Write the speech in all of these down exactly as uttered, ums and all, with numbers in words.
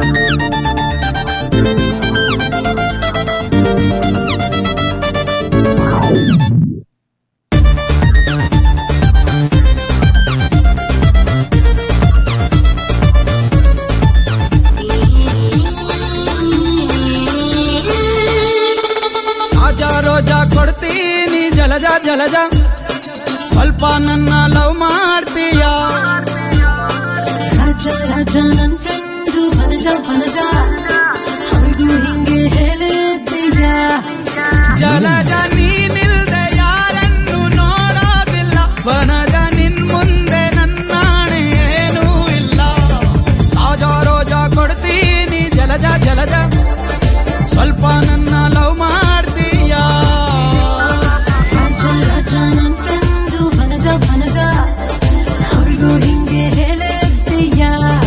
ರೋಜಾ ಕೊಡ್ತೀನಿ ಜಲಜ ಜಲಜ ಸ್ವಲ್ಪ ನನ್ನ ಲವ್ ಮಾಡ್ತೀಯ ರಾಜ ರಾಜ ನನ್ ಫ್ರೆಂಡು ಬನಜ ಬನಜ ಹೌದು ಹಿಂಗೆ ಹೇಳಿದ್ದೀಯ ಜಲಜ ನೀನಿಲ್ದೆ ಯಾರನ್ನು ನೋಡೋದಿಲ್ಲ ಬನಜ ನಿನ್ ಮುಂದೆ ನನ್ನಾಣೆ ಏನೂ ಇಲ್ಲ ರಾಜಾ ರೋಜಾ ಕೊಡ್ತೀನಿ ಜಲಜ ಜಲಜ ಸ್ವಲ್ಪ ನನ್ನ ಲವ್ ಮಾಡ್ತೀಯ ರಾಜ ರಾಜ ನನ್ ಫ್ರೆಂಡು ಬನಜ ಬನಜ ಹೌದು ಹಿಂಗೆ ಹೇಳಿದ್ದೀಯ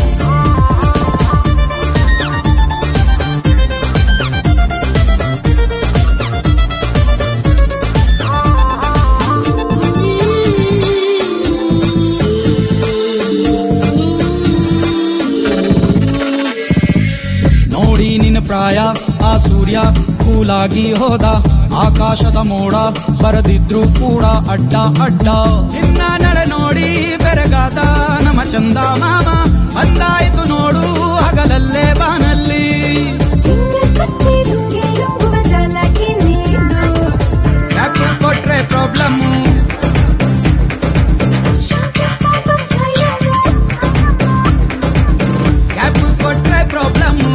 ನೋಡಿ ನಿನ್ನ ಪ್ರಾಯ ಆ ಸೂರ್ಯ ಕೂಲಾಗಿ ಹೋದ ಆಕಾಶದ ಮೋಡ ಬರದಿದ್ರು ಕೂಡ ಅಡ್ಡ ಅಡ್ಡ ನಿನ್ನ ನಡೆ ನೋಡಿ ಬೆರಗಾದ ನಮ್ಮ ಚಂದ ಮಾಮ ಬಂದಾಯ್ತು ನೋಡು ಹಗಲಲ್ಲೇ ಬಾನಲ್ಲಿ ಯಾಕೆ ಕೊಟ್ರೆ ಪ್ರಾಬ್ಲಮ್ಮು ಯಾಕೆ ಕೊಟ್ರೆ ಪ್ರಾಬ್ಲಮ್ಮು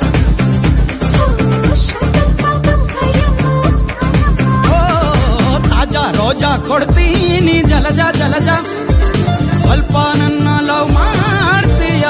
ರೋಜಾ ಕೊಡ್ತೀನಿ ಜಲಜ ಜಲಜ ಸ್ವಲ್ಪ ನನ್ನ ಲವ್ ಮಾಡ್ತೀಯ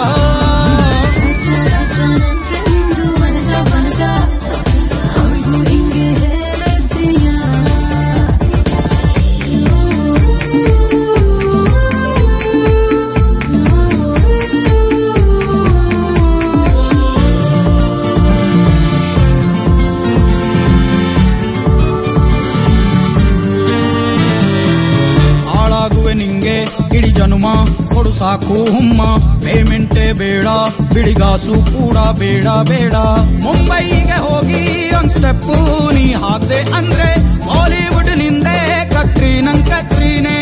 ನಿಂಗೆ ಇಡೀ ಜನುಮ ಕೊಡು ಸಾಕು ಹುಮ್ಮ ಪೇಮೆಂಟೇ ಬೇಡ ಬಿಡಿಗಾಸು ಕೂಡ ಬೇಡ ಬೇಡ ಮುಂಬೈಗೆ ಹೋಗಿ ಒಂದ್ ಸ್ಟೆಪ್ಪು ನೀ ಹಾಕ್ದೆ ಅಂದ್ರೆ ಬಾಲಿವುಡ್ ನಿಂದೆ ಕಟ್ರಿ ನಂಗ್ ಕಟ್ರಿನೇ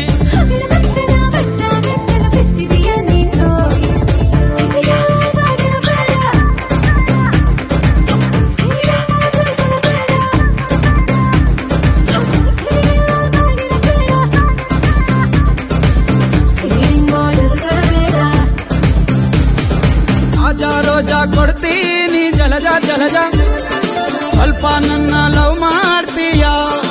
ರೋಜಾ ಕೊಡ್ತೀನಿ ಜಲಜ ಜಲಜ ಸ್ವಲ್ಪ ನನ್ನ ಲವ್ ಮಾಡ್ತೀಯ